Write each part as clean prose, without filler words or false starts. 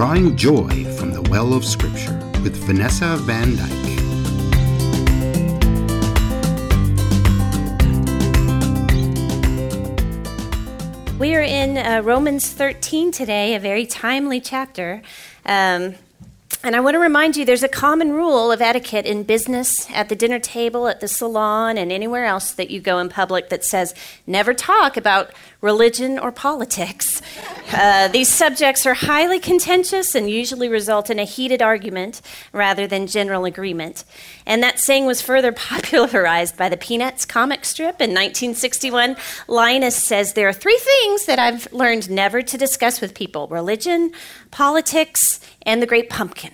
Drawing Joy from the Well of Scripture with Vanessa Van Dyke. We are in Romans 13 today, a very timely chapter. And I want to remind you, there's a common rule of etiquette in business, at the dinner table, at the salon, and anywhere else that you go in public that says, never talk about religion or politics. These subjects are highly contentious and usually result in a heated argument rather than general agreement. And that saying was further popularized by the Peanuts comic strip in 1961. Linus says, there are three things that I've learned never to discuss with people: religion, politics, and the Great Pumpkin.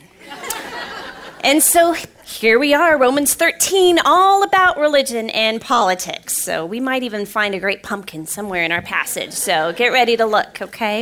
And so here we are, Romans 13, all about religion and politics. So we might even find a great pumpkin somewhere in our passage. So get ready to look, okay?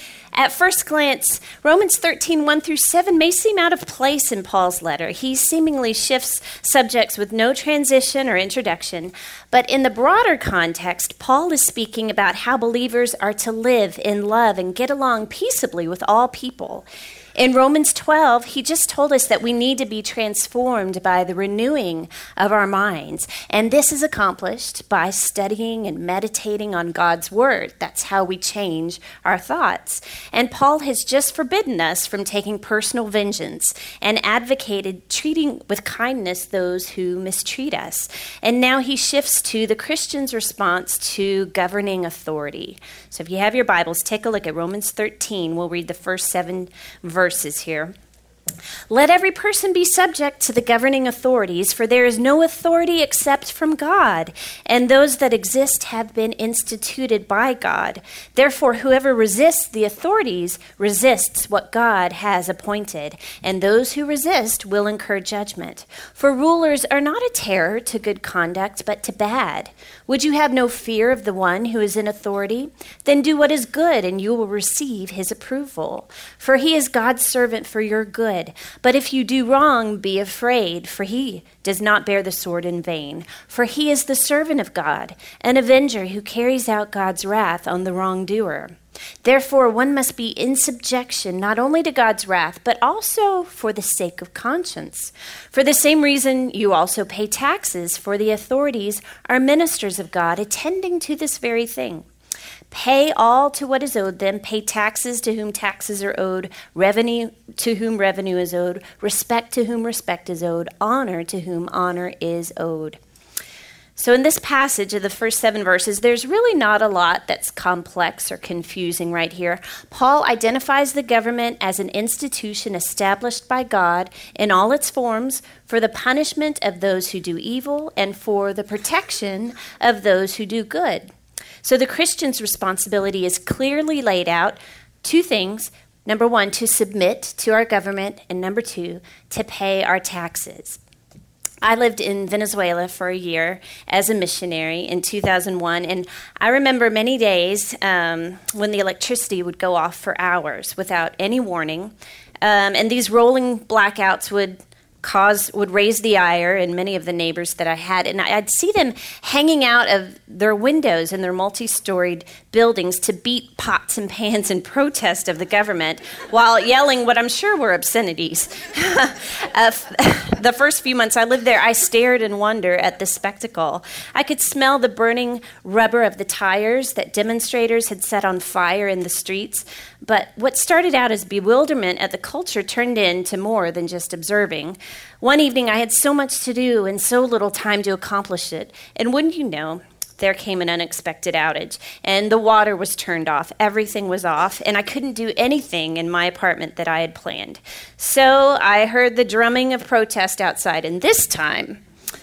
At first glance, Romans 13, 1 through 7 may seem out of place in Paul's letter. He seemingly shifts subjects with no transition or introduction. But in the broader context, Paul is speaking about how believers are to live in love and get along peaceably with all people. In Romans 12, he just told us that we need to be transformed by the renewing of our minds. And this is accomplished by studying and meditating on God's word. That's how we change our thoughts. And Paul has just forbidden us from taking personal vengeance and advocated treating with kindness those who mistreat us. And now he shifts to the Christian's response to governing authority. So if you have your Bibles, take a look at Romans 13. We'll read the first 7 verses here. Let every person be subject to the governing authorities, for there is no authority except from God, and those that exist have been instituted by God. Therefore, whoever resists the authorities resists what God has appointed, and those who resist will incur judgment. For rulers are not a terror to good conduct, but to bad. Would you have no fear of the one who is in authority? Then do what is good, and you will receive his approval. For he is God's servant for your good. But if you do wrong, be afraid, for he does not bear the sword in vain. For he is the servant of God, an avenger who carries out God's wrath on the wrongdoer. Therefore, one must be in subjection not only to God's wrath, but also for the sake of conscience. For the same reason, you also pay taxes, for the authorities are ministers of God, attending to this very thing. Pay all to what is owed them, pay taxes to whom taxes are owed, revenue to whom revenue is owed, respect to whom respect is owed, honor to whom honor is owed. So in this passage of the first 7 verses, there's really not a lot that's complex or confusing right here. Paul identifies the government as an institution established by God in all its forms for the punishment of those who do evil and for the protection of those who do good. So the Christian's responsibility is clearly laid out. 2 things. Number 1, to submit to our government, and number 2, to pay our taxes. I lived in Venezuela for a year as a missionary in 2001, and I remember many days when the electricity would go off for hours without any warning, and these rolling blackouts would raise the ire in many of the neighbors that I had. And I'd see them hanging out of their windows in their multi-storied buildings to beat pots and pans in protest of the government while yelling what I'm sure were obscenities. The first few months I lived there, I stared in wonder at the spectacle. I could smell the burning rubber of the tires that demonstrators had set on fire in the streets. But what started out as bewilderment at the culture turned into more than just observing. One evening, I had so much to do and so little time to accomplish it. And wouldn't you know, there came an unexpected outage, and the water was turned off. Everything was off, and I couldn't do anything in my apartment that I had planned. So I heard the drumming of protest outside, and this time,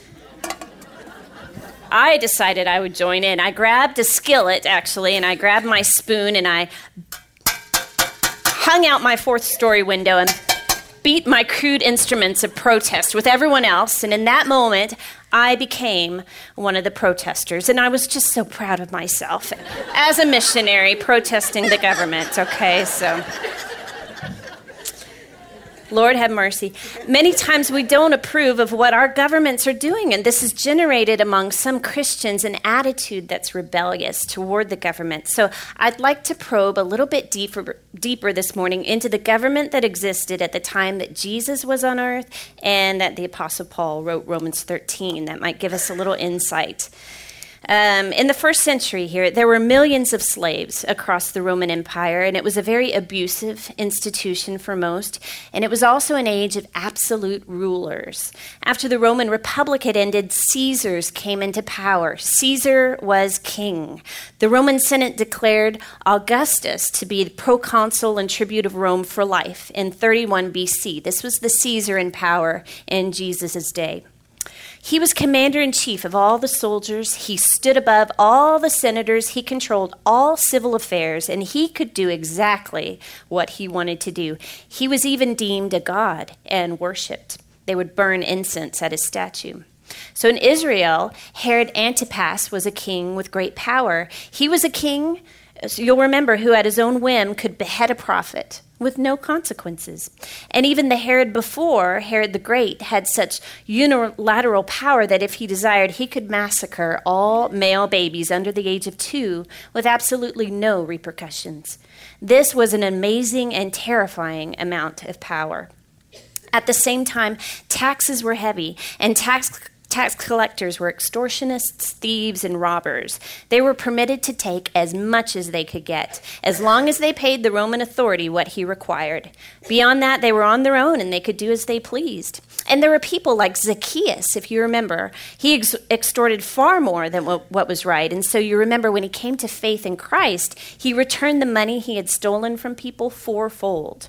I decided I would join in. I grabbed a skillet, actually, and I grabbed my spoon, and I hung out my 4th-story window and beat my crude instruments of protest with everyone else, and in that moment, I became one of the protesters, and I was just so proud of myself as a missionary protesting the government, okay, so. Lord have mercy. Many times we don't approve of what our governments are doing, and this has generated among some Christians an attitude that's rebellious toward the government. So I'd like to probe a little bit deeper this morning into the government that existed at the time that Jesus was on earth and that the Apostle Paul wrote Romans 13. That might give us a little insight. In the first century here, there were millions of slaves across the Roman Empire, and it was a very abusive institution for most, and it was also an age of absolute rulers. After the Roman Republic had ended, Caesars came into power. Caesar was king. The Roman Senate declared Augustus to be the proconsul and tribune of Rome for life in 31 BC. This was the Caesar in power in Jesus' day. He was commander-in-chief of all the soldiers. He stood above all the senators. He controlled all civil affairs, and he could do exactly what he wanted to do. He was even deemed a god and worshipped. They would burn incense at his statue. So in Israel, Herod Antipas was a king with great power. He was a king, you'll remember, who at his own whim could behead a prophet with no consequences. And even the Herod before, Herod the Great, had such unilateral power that if he desired, he could massacre all male babies under the age of 2 with absolutely no repercussions. This was an amazing and terrifying amount of power. At the same time, taxes were heavy, and tax collectors were extortionists, thieves, and robbers. They were permitted to take as much as they could get, as long as they paid the Roman authority what he required. Beyond that, they were on their own, and they could do as they pleased. And there were people like Zacchaeus, if you remember. He extorted far more than what was right. And so you remember when he came to faith in Christ, he returned the money he had stolen from people fourfold.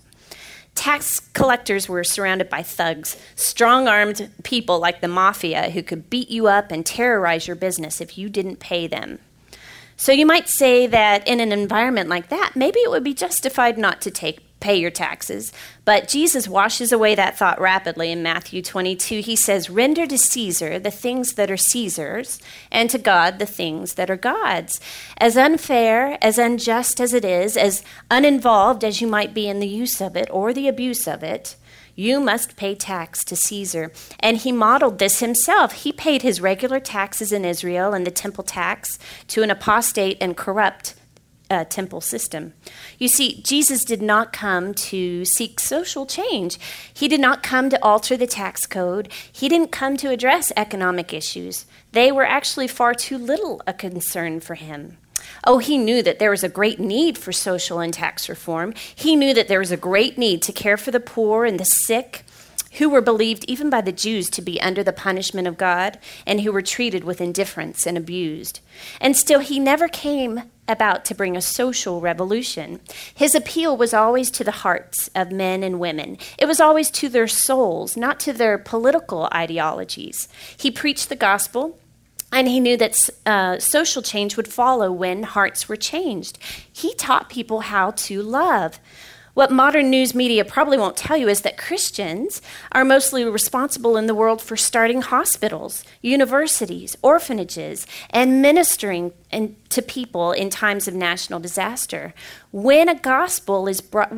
Tax collectors were surrounded by thugs, strong-armed people like the mafia who could beat you up and terrorize your business if you didn't pay them. So you might say that in an environment like that, maybe it would be justified not to pay your taxes. But Jesus washes away that thought rapidly in Matthew 22. He says, "Render to Caesar the things that are Caesar's, and to God the things that are God's." As unfair, as unjust as it is, as uninvolved as you might be in the use of it or the abuse of it, you must pay tax to Caesar. And he modeled this himself. He paid his regular taxes in Israel and the temple tax to an apostate and corrupt temple system. You see, Jesus did not come to seek social change. He did not come to alter the tax code. He didn't come to address economic issues. They were actually far too little a concern for him. Oh, he knew that there was a great need for social and tax reform. He knew that there was a great need to care for the poor and the sick, who were believed even by the Jews to be under the punishment of God and who were treated with indifference and abused. And still, he never came about to bring a social revolution. His appeal was always to the hearts of men and women. It was always to their souls, not to their political ideologies. He preached the gospel, and he knew that social change would follow when hearts were changed. He taught people how to love. What modern news media probably won't tell you is that Christians are mostly responsible in the world for starting hospitals, universities, orphanages, and ministering to people in times of national disaster. When the gospel is brought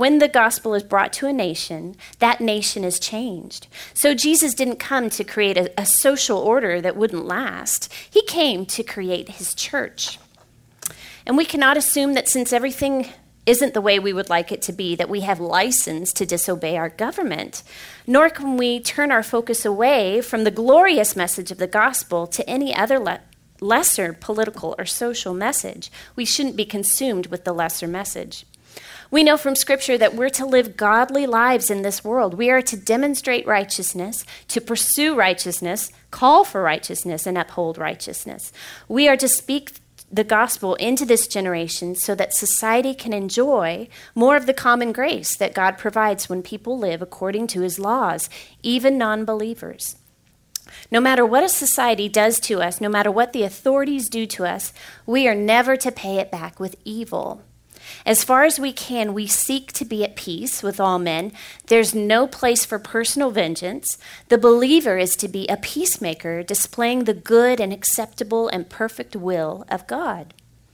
to a nation, that nation is changed. So Jesus didn't come to create a social order that wouldn't last. He came to create his church. And we cannot assume that since everything isn't the way we would like it to be, that we have license to disobey our government, nor can we turn our focus away from the glorious message of the gospel to any other lesser political or social message. We shouldn't be consumed with the lesser message. We know from Scripture that we're to live godly lives in this world. We are to demonstrate righteousness, to pursue righteousness, call for righteousness, and uphold righteousness. We are to speak the gospel into this generation so that society can enjoy more of the common grace that God provides when people live according to his laws, even non-believers. No matter what a society does to us, no matter what the authorities do to us, we are never to pay it back with evil. As far as we can, we seek to be at peace with all men. There's no place for personal vengeance. The believer is to be a peacemaker, displaying the good and acceptable and perfect will of God.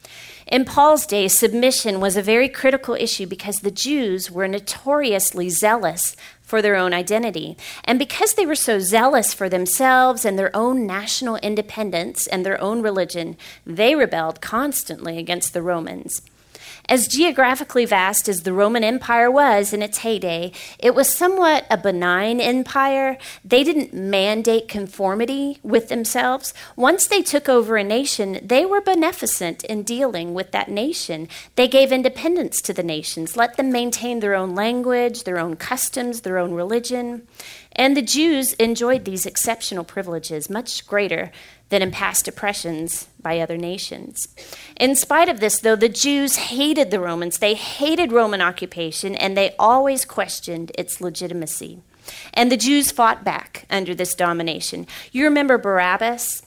In Paul's day, submission was a very critical issue because the Jews were notoriously zealous for their own identity. And because they were so zealous for themselves and their own national independence and their own religion, they rebelled constantly against the Romans. As geographically vast as the Roman Empire was in its heyday, it was somewhat a benign empire. They didn't mandate conformity with themselves. Once they took over a nation, they were beneficent in dealing with that nation. They gave independence to the nations, let them maintain their own language, their own customs, their own religion. And the Jews enjoyed these exceptional privileges, much greater than in past oppressions by other nations. In spite of this, though, the Jews hated the Romans. They hated Roman occupation, and they always questioned its legitimacy. And the Jews fought back under this domination. You remember Barabbas?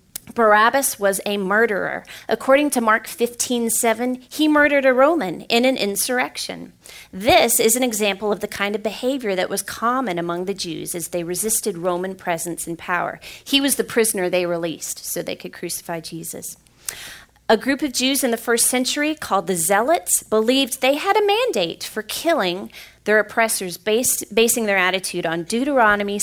Barabbas was a murderer. According to Mark 15:7, he murdered a Roman in an insurrection. This is an example of the kind of behavior that was common among the Jews as they resisted Roman presence and power. He was the prisoner they released so they could crucify Jesus. A group of Jews in the first century called the Zealots believed they had a mandate for killing their oppressors, basing their attitude on Deuteronomy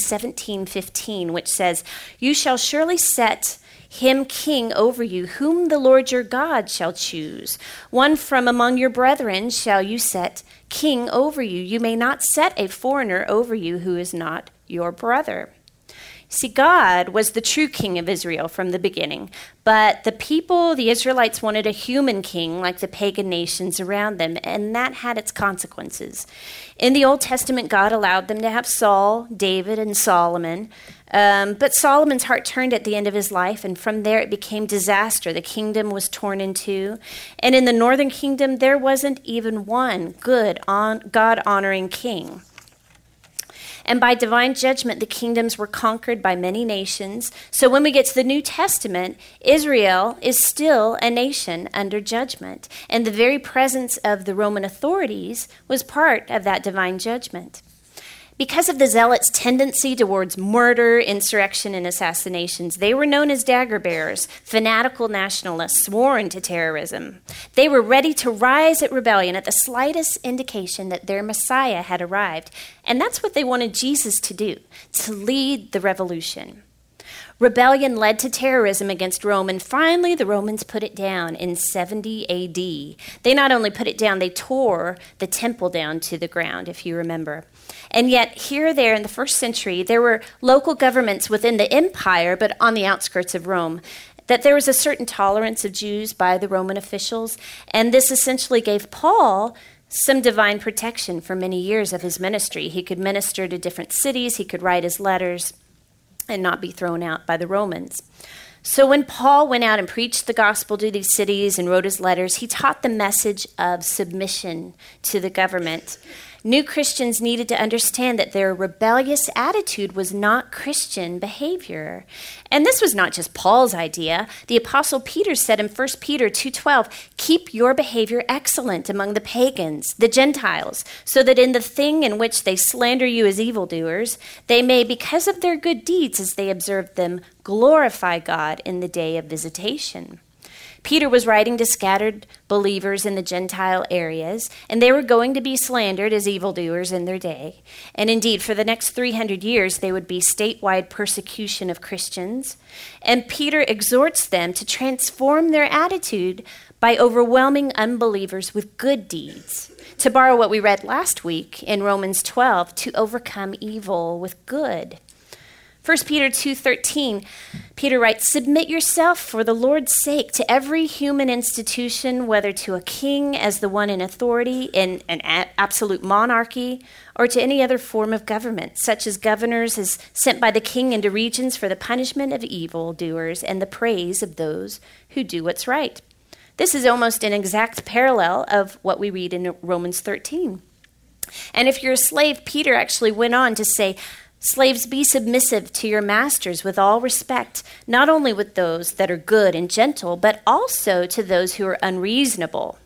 17:15, which says, "You shall surely set him king over you, whom the Lord your God shall choose. One from among your brethren shall you set king over you. You may not set a foreigner over you who is not your brother." See, God was the true king of Israel from the beginning, but the people, the Israelites, wanted a human king like the pagan nations around them, and that had its consequences. In the Old Testament, God allowed them to have Saul, David, and Solomon, but Solomon's heart turned at the end of his life, and from there it became disaster. The kingdom was torn in two, and in the northern kingdom, there wasn't even one good, God-honoring king. And by divine judgment, the kingdoms were conquered by many nations. So when we get to the New Testament, Israel is still a nation under judgment. And the very presence of the Roman authorities was part of that divine judgment. Because of the Zealots' tendency towards murder, insurrection, and assassinations, they were known as dagger bearers, fanatical nationalists sworn to terrorism. They were ready to rise at rebellion at the slightest indication that their Messiah had arrived. And that's what they wanted Jesus to do, to lead the revolution. Rebellion led to terrorism against Rome, and finally the Romans put it down in 70 AD. They not only put it down, they tore the temple down to the ground, if you remember. And yet, here or there in the first century, there were local governments within the empire, but on the outskirts of Rome, that there was a certain tolerance of Jews by the Roman officials, and this essentially gave Paul some divine protection for many years of his ministry. He could minister to different cities, he could write his letters, and not be thrown out by the Romans. So when Paul went out and preached the gospel to these cities and wrote his letters, he taught the message of submission to the government. New Christians needed to understand that their rebellious attitude was not Christian behavior. And this was not just Paul's idea. The Apostle Peter said in 1 Peter 2:12, "Keep your behavior excellent among the pagans, the Gentiles, so that in the thing in which they slander you as evildoers, they may, because of their good deeds as they observed them, glorify God in the day of visitation." Peter was writing to scattered believers in the Gentile areas, and they were going to be slandered as evildoers in their day. And indeed, for the next 300 years, there would be statewide persecution of Christians. And Peter exhorts them to transform their attitude by overwhelming unbelievers with good deeds. To borrow what we read last week in Romans 12, to overcome evil with good. 1 Peter 2:13, Peter writes, "Submit yourself for the Lord's sake to every human institution, whether to a king as the one in authority in an absolute monarchy, or to any other form of government, such as governors as sent by the king into regions for the punishment of evildoers and the praise of those who do what's right." This is almost an exact parallel of what we read in Romans 13. And if you're a slave, Peter actually went on to say, "Slaves, be submissive to your masters with all respect, not only with those that are good and gentle, but also to those who are unreasonable."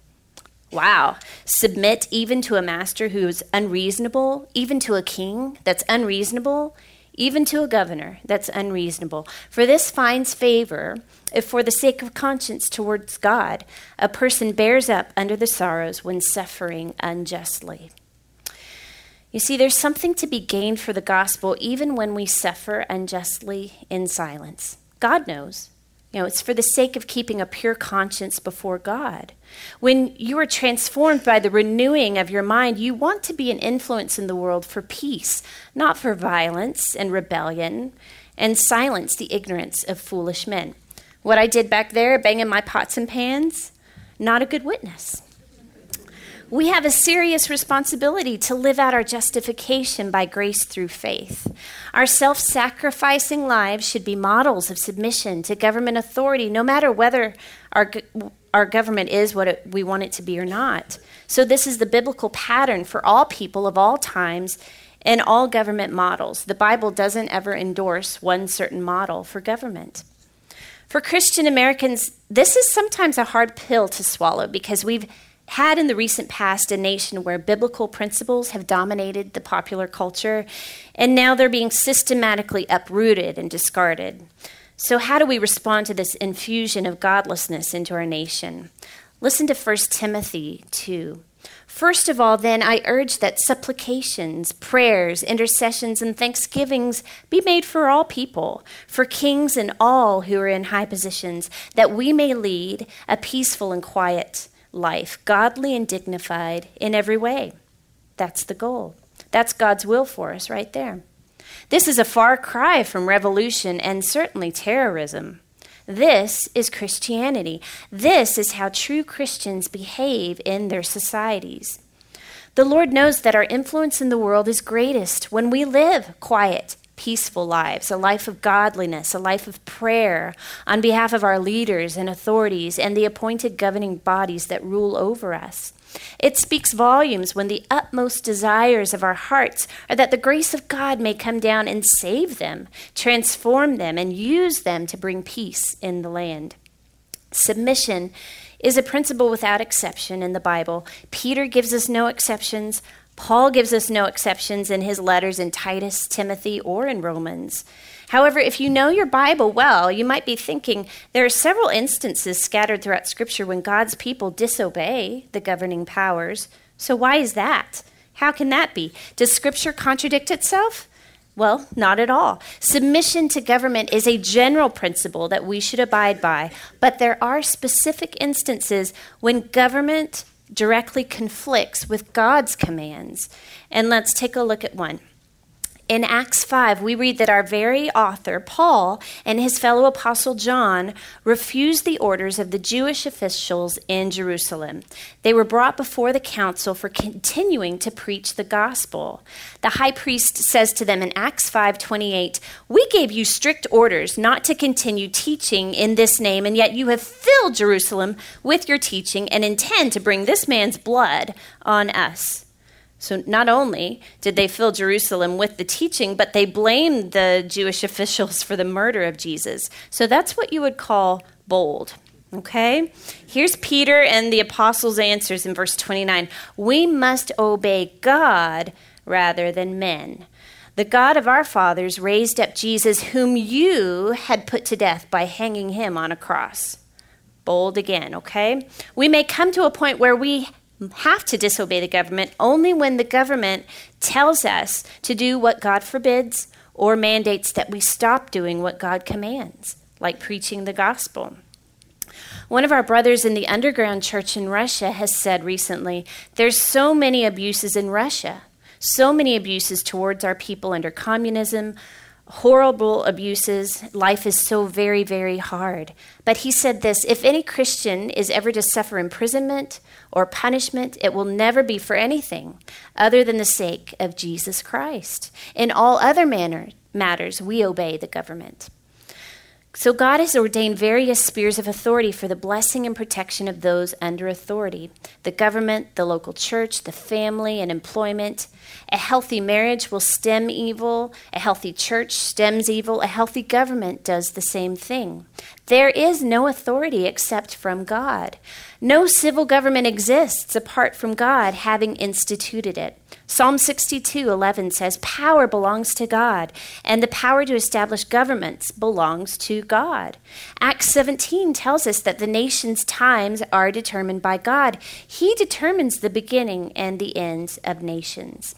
Wow. Submit even to a master who is unreasonable, even to a king that's unreasonable, even to a governor that's unreasonable. For this finds favor if for the sake of conscience towards God, a person bears up under the sorrows when suffering unjustly. You see, there's something to be gained for the gospel even when we suffer unjustly in silence. God knows. It's for the sake of keeping a pure conscience before God. When you are transformed by the renewing of your mind, you want to be an influence in the world for peace, not for violence and rebellion, and silence the ignorance of foolish men. What I did back there, banging my pots and pans, not a good witness. We have a serious responsibility to live out our justification by grace through faith. Our self-sacrificing lives should be models of submission to government authority, no matter whether our government is what we want it to be or not. So this is the biblical pattern for all people of all times and all government models. The Bible doesn't ever endorse one certain model for government. For Christian Americans, this is sometimes a hard pill to swallow because we've had in the recent past a nation where biblical principles have dominated the popular culture, and now they're being systematically uprooted and discarded. So how do we respond to this infusion of godlessness into our nation? Listen to 1 Timothy 2. First of all, then, I urge that supplications, prayers, intercessions, and thanksgivings be made for all people, for kings and all who are in high positions, that we may lead a peaceful and quiet life, godly and dignified in every way. That's the goal. That's God's will for us right there. This is a far cry from revolution and certainly terrorism. This is Christianity. This is how true Christians behave in their societies. The Lord knows that our influence in the world is greatest when we live quiet, peaceful lives, a life of godliness, a life of prayer on behalf of our leaders and authorities and the appointed governing bodies that rule over us. It speaks volumes when the utmost desires of our hearts are that the grace of God may come down and save them, transform them, and use them to bring peace in the land. Submission is a principle without exception in the Bible. Peter gives us no exceptions. Paul gives us no exceptions in his letters in Titus, Timothy, or in Romans. However, if you know your Bible well, you might be thinking there are several instances scattered throughout Scripture when God's people disobey the governing powers. So why is that? How can that be? Does Scripture contradict itself? Well, not at all. Submission to government is a general principle that we should abide by, but there are specific instances when government directly conflicts with God's commands. And let's take a look at one. In Acts 5, we read that our very author, Paul, and his fellow apostle John refused the orders of the Jewish officials in Jerusalem. They were brought before the council for continuing to preach the gospel. The high priest says to them in Acts 5:28, "We gave you strict orders not to continue teaching in this name, and yet you have filled Jerusalem with your teaching and intend to bring this man's blood on us." So not only did they fill Jerusalem with the teaching, but they blamed the Jewish officials for the murder of Jesus. So that's what you would call bold, okay? Here's Peter and the apostles' answers in verse 29. We must obey God rather than men. The God of our fathers raised up Jesus, whom you had put to death by hanging him on a cross. Bold again, okay? We may come to a point where we have to disobey the government only when the government tells us to do what God forbids or mandates that we stop doing what God commands, like preaching the gospel. One of our brothers in the underground church in Russia has said recently, there's so many abuses in Russia, so many abuses towards our people under communism, horrible abuses. Life is so very, very hard. But he said this, if any Christian is ever to suffer imprisonment or punishment, it will never be for anything other than the sake of Jesus Christ. In all other matters, we obey the government. So God has ordained various spheres of authority for the blessing and protection of those under authority. The government, the local church, the family, and employment. A healthy marriage will stem evil. A healthy church stems evil. A healthy government does the same thing. There is no authority except from God. No civil government exists apart from God having instituted it. Psalm 62:11 says, "Power belongs to God, and the power to establish governments belongs to God." Acts 17 tells us that the nation's times are determined by God. He determines the beginning and the ends of nations.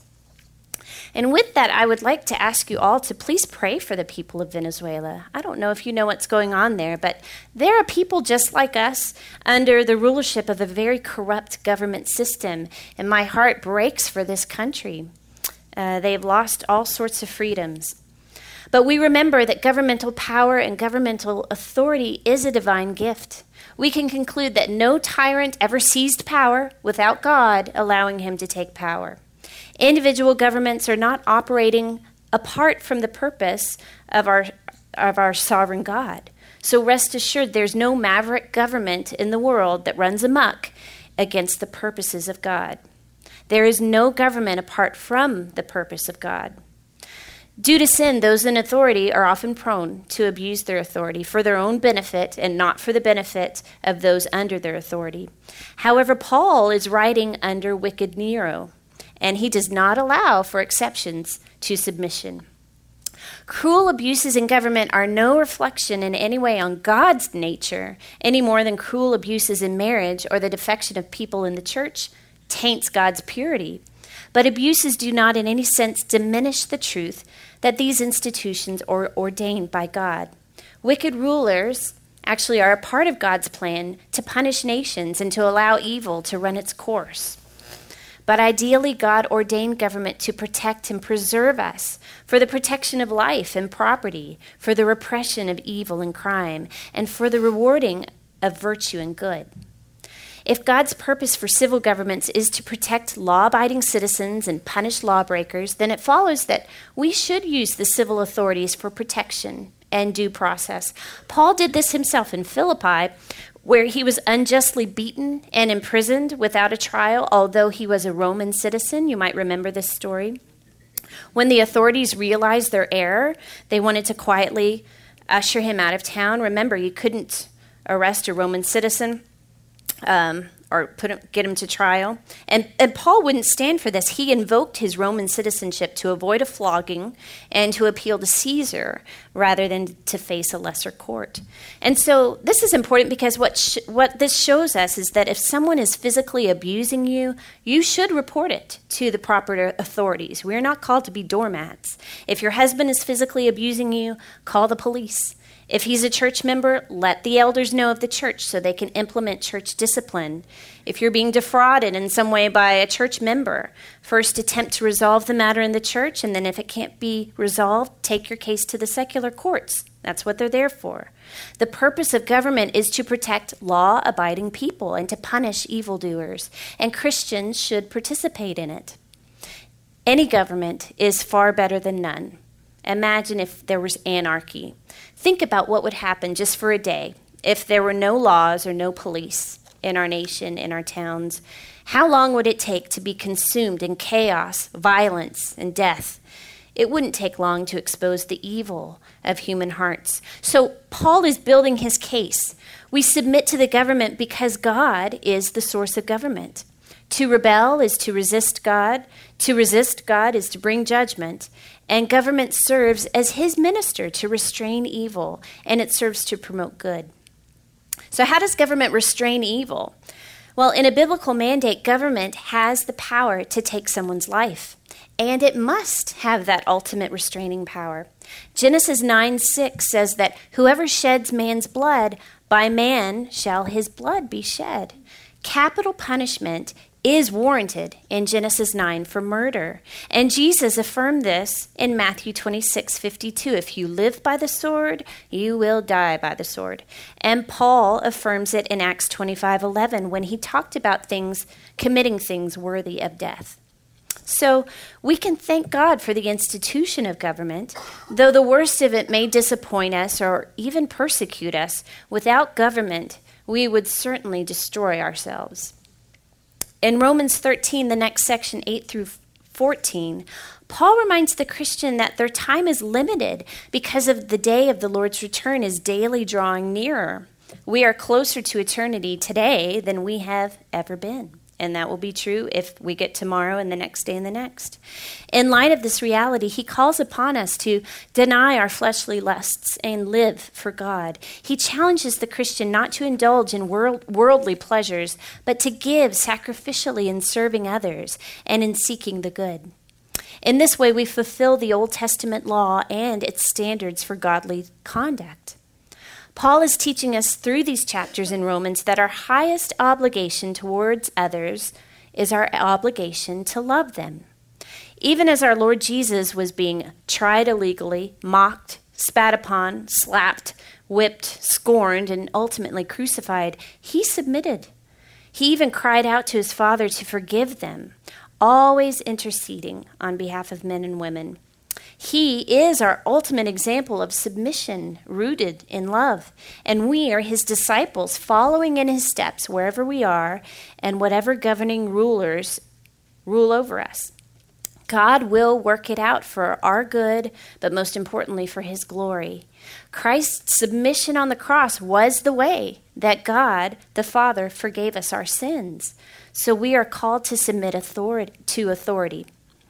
And with that, I would like to ask you all to please pray for the people of Venezuela. I don't know if you know what's going on there, but there are people just like us under the rulership of a very corrupt government system, and my heart breaks for this country. They've lost all sorts of freedoms. But we remember that governmental power and governmental authority is a divine gift. We can conclude that no tyrant ever seized power without God allowing him to take power. Individual governments are not operating apart from the purpose of our sovereign God. So rest assured, there's no maverick government in the world that runs amok against the purposes of God. There is no government apart from the purpose of God. Due to sin, those in authority are often prone to abuse their authority for their own benefit and not for the benefit of those under their authority. However, Paul is writing under wicked Nero, and he does not allow for exceptions to submission. Cruel abuses in government are no reflection in any way on God's nature, any more than cruel abuses in marriage or the defection of people in the church taints God's purity. But abuses do not in any sense diminish the truth that these institutions are ordained by God. Wicked rulers actually are a part of God's plan to punish nations and to allow evil to run its course. But ideally, God ordained government to protect and preserve us, for the protection of life and property, for the repression of evil and crime, and for the rewarding of virtue and good. If God's purpose for civil governments is to protect law-abiding citizens and punish lawbreakers, then it follows that we should use the civil authorities for protection and due process. Paul did this himself in Philippi, where he was unjustly beaten and imprisoned without a trial, although he was a Roman citizen. You might remember this story. When the authorities realized their error, they wanted to quietly usher him out of town. Remember, you couldn't arrest a Roman citizen or get him to trial. And Paul wouldn't stand for this. He invoked his Roman citizenship to avoid a flogging and to appeal to Caesar rather than to face a lesser court. And so this is important because what this shows us is that if someone is physically abusing you, you should report it to the proper authorities. We're not called to be doormats. If your husband is physically abusing you, call the police. If he's a church member, let the elders know of the church so they can implement church discipline. If you're being defrauded in some way by a church member, first attempt to resolve the matter in the church, and then if it can't be resolved, take your case to the secular courts. That's what they're there for. The purpose of government is to protect law-abiding people and to punish evildoers, and Christians should participate in it. Any government is far better than none. Imagine if there was anarchy. Think about what would happen just for a day if there were no laws or no police in our nation, in our towns. How long would it take to be consumed in chaos, violence, and death? It wouldn't take long to expose the evil of human hearts. So Paul is building his case. We submit to the government because God is the source of government. To rebel is to resist God. To resist God is to bring judgment. And government serves as his minister to restrain evil, and it serves to promote good. So how does government restrain evil? Well, in a biblical mandate, government has the power to take someone's life, and it must have that ultimate restraining power. Genesis 9:6 says that whoever sheds man's blood, by man shall his blood be shed. Capital punishment is warranted in Genesis 9 for murder. And Jesus affirmed this in Matthew 26:52. If you live by the sword, you will die by the sword. And Paul affirms it in Acts 25:11 when he talked about committing things worthy of death. So we can thank God for the institution of government, though the worst of it may disappoint us or even persecute us. Without government, we would certainly destroy ourselves. In Romans 13, the next section, 8 through 14, Paul reminds the Christian that their time is limited because of the day of the Lord's return is daily drawing nearer. We are closer to eternity today than we have ever been. And that will be true if we get tomorrow and the next day and the next. In light of this reality, he calls upon us to deny our fleshly lusts and live for God. He challenges the Christian not to indulge in worldly pleasures, but to give sacrificially in serving others and in seeking the good. In this way, we fulfill the Old Testament law and its standards for godly conduct. Paul is teaching us through these chapters in Romans that our highest obligation towards others is our obligation to love them. Even as our Lord Jesus was being tried illegally, mocked, spat upon, slapped, whipped, scorned, and ultimately crucified, he submitted. He even cried out to his Father to forgive them, always interceding on behalf of men and women. He is our ultimate example of submission rooted in love, and we are his disciples following in his steps wherever we are and whatever governing rulers rule over us. God will work it out for our good, but most importantly for his glory. Christ's submission on the cross was the way that God, the Father, forgave us our sins. So we are called to submit to authority.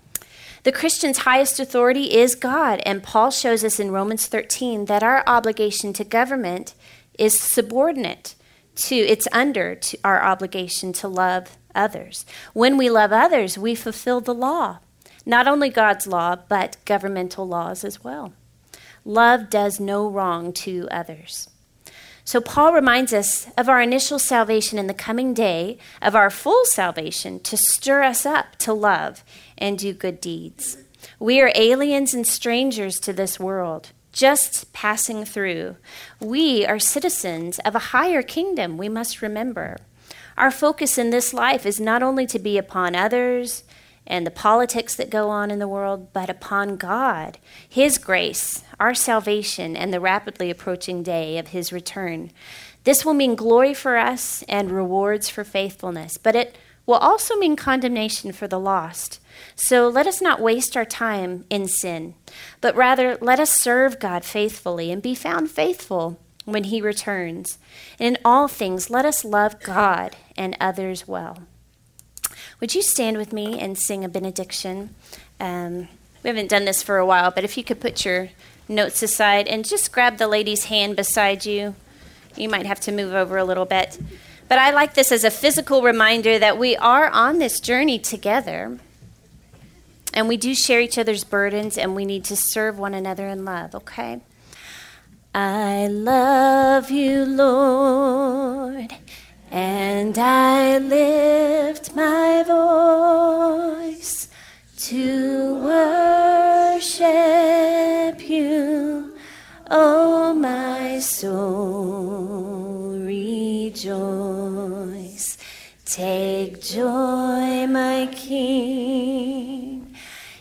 The Christian's highest authority is God, and Paul shows us in Romans 13 that our obligation to government is subordinate it's under our obligation to love others. When we love others, we fulfill the law, not only God's law, but governmental laws as well. Love does no wrong to others. So Paul reminds us of our initial salvation in the coming day, of our full salvation to stir us up to love and do good deeds. We are aliens and strangers to this world, just passing through. We are citizens of a higher kingdom, we must remember. Our focus in this life is not only to be upon others and the politics that go on in the world, but upon God, his grace, our salvation, and the rapidly approaching day of his return. This will mean glory for us and rewards for faithfulness, but it will also mean condemnation for the lost. So let us not waste our time in sin, but rather let us serve God faithfully and be found faithful when he returns. And in all things, let us love God and others well. Would you stand with me and sing a benediction? We haven't done this for a while, but if you could put your notes aside and just grab the lady's hand beside you. You might have to move over a little bit. But I like this as a physical reminder that we are on this journey together, and we do share each other's burdens, and we need to serve one another in love, okay? I love you, Lord, and I lift my voice to worship you, oh my soul, rejoice. Take joy, my King,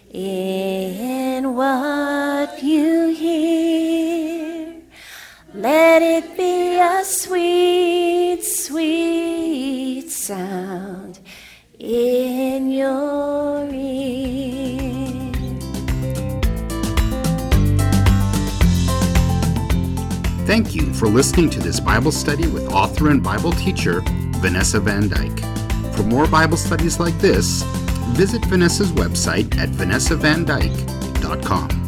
in what you hear. Let it be a sweet, sweet sound in your ear. Thank you for listening to this Bible study with author and Bible teacher Vanessa Van Dyke. For more Bible studies like this, visit Vanessa's website at vanessavandyke.com.